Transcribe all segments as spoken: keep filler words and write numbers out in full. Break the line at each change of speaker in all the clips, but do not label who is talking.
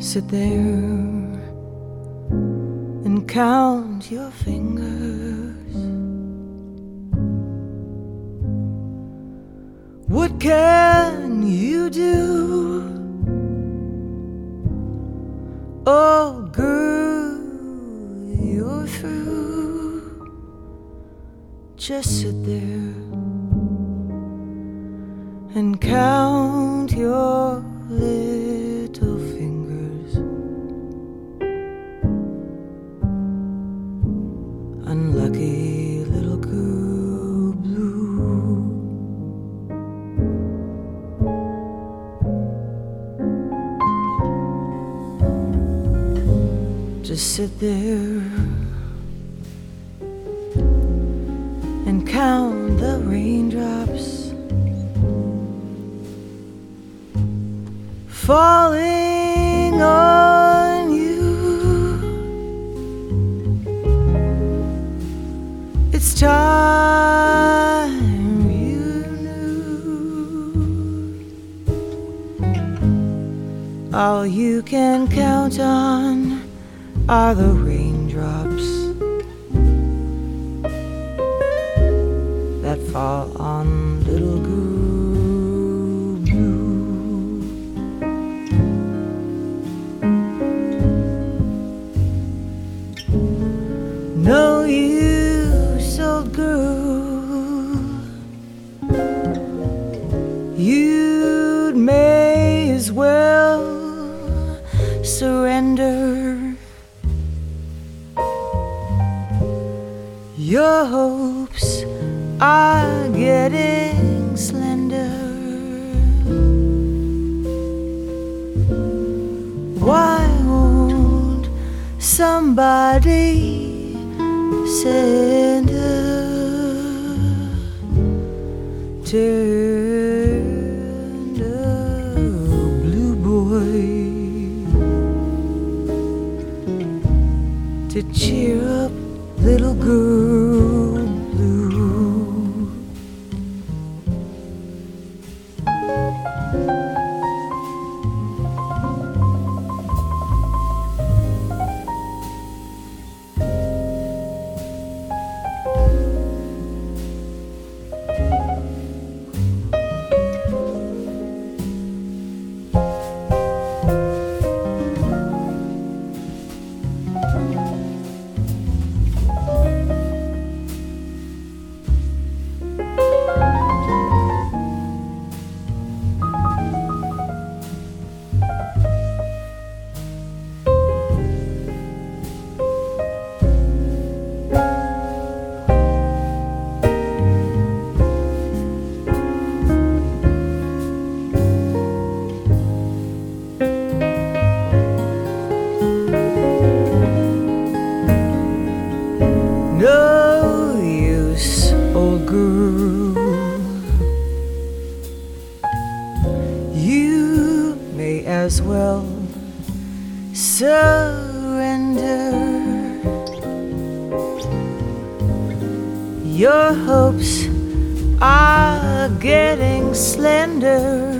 Sit there and count your fingers. What can you do? Oh, girl, you're through. Just sit there and count your little fingers. Unlucky little girl blue. Just sit there and count the raindrops falling on you. It's time you knew. All you can count on are the raindrops that fall on little girl blue. No use, old girl, you'd may as well surrender. Your hopes are getting slender. Why won't somebody send a tender blue boy to cheer up little girl blue? No use, old girl, you may as well surrender. Your hopes are getting slender.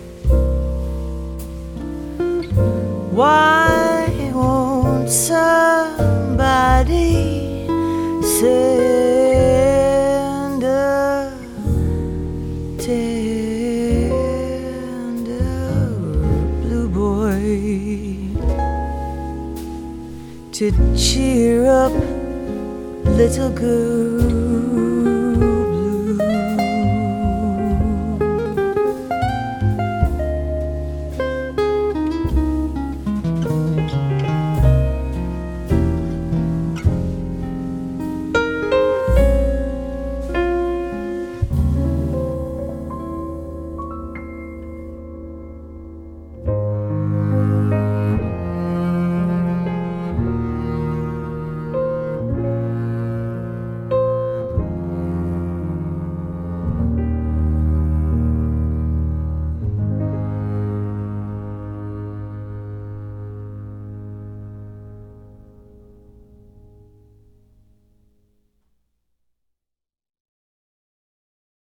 Why won't somebody send a tender blue boy to cheer up little girl?